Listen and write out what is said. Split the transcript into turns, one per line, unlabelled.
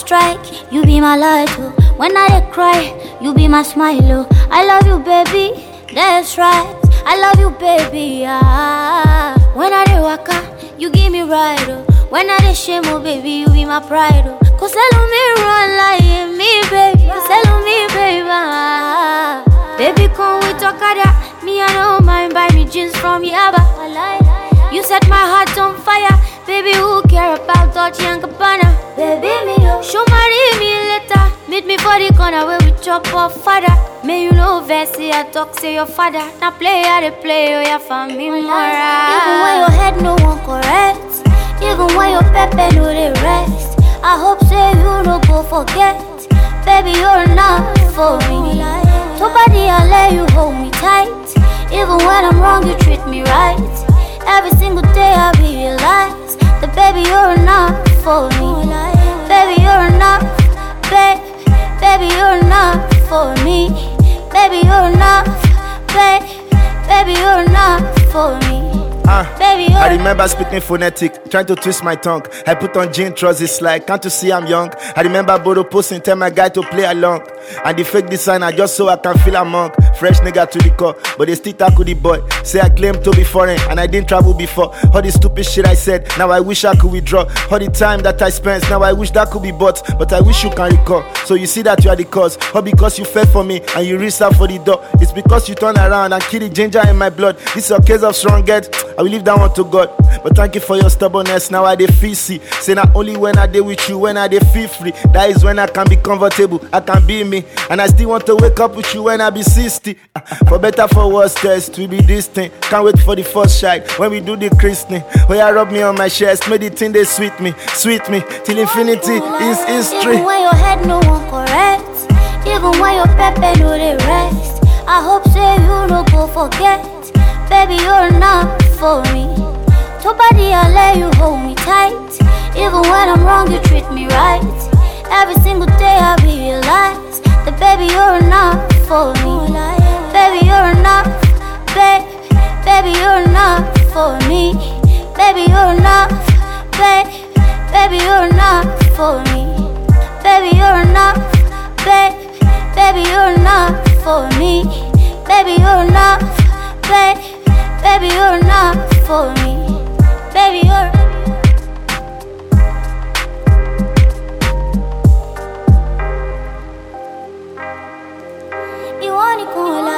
strike, you be my light, oh. When I dey cry, you be my smile, oh. I love you, baby, that's right. I love you, baby, ah. When I dey waka, you give me ride, oh. When I dey shame, oh, baby, you be my pride, oh. Cause let me run like me, baby. Cause let me, baby, ah. Baby, come with Okada. Me, I don't mind, buy me jeans from Yaba. You set my heart on fire. Baby, who care about Dolce & Gabbana? Baby, me, oh. Show marry me later. Meet me for the corner where we chop off father. May you know Vessi, I talk, say your father. Now play, I dey play, oh, yeah, for me, more. Even when your head no one correct. Even when your pepe no dey rest. I hope say you no go forget. Baby, you're not for me. Nobody, I let you hold me tight. Even when I'm wrong, you treat me right. Every single day I realize that baby, you're not for me. Baby, you're not, baby, you're not for me. Baby, you're not, baby, you're not for me. Baby,
I remember speaking phonetic, trying to twist my tongue. I put on jean trousers like, can't you see I'm young? I remember Bodo posting, tell my guy to play along. And the fake designer just so I can feel among. Fresh nigga to the core, but they still tackle the boy. Say I claim to be foreign, and I didn't travel before. All the stupid shit I said, now I wish I could withdraw. All the time that I spent, now I wish that could be bought. But I wish you can recall. So you see that you are the cause. All because you fell for me, and you reached out for the door. It's because you turn around and kill the ginger in my blood. This is a case of strong head. I will leave that one to God. But thank you for your stubbornness. Now I dey feel see. Say not only when I dey with you, when I dey feel free. That is when I can be comfortable, I can be me. And I still want to wake up with you when I be 60. For better, for worse, test we be this thing. Can't wait for the first shine when we do the christening. When you rub me on my chest, make the thing they sweet me till infinity is history.
Even when your head no one correct. Even when your pepe no dey rest. I hope say you no go forget. Baby, you're not for me. Nobody, I let you hold me tight. Even when I'm wrong, you treat me right. Every single day I realize that baby, you're not for me. Baby, you're not, baby, you're not for me. Baby, you're not, baby, you're not for me. Baby, you're not, baby, you're not for me. Baby, you're not, baby, you're not for me. Baby, you're. You want it,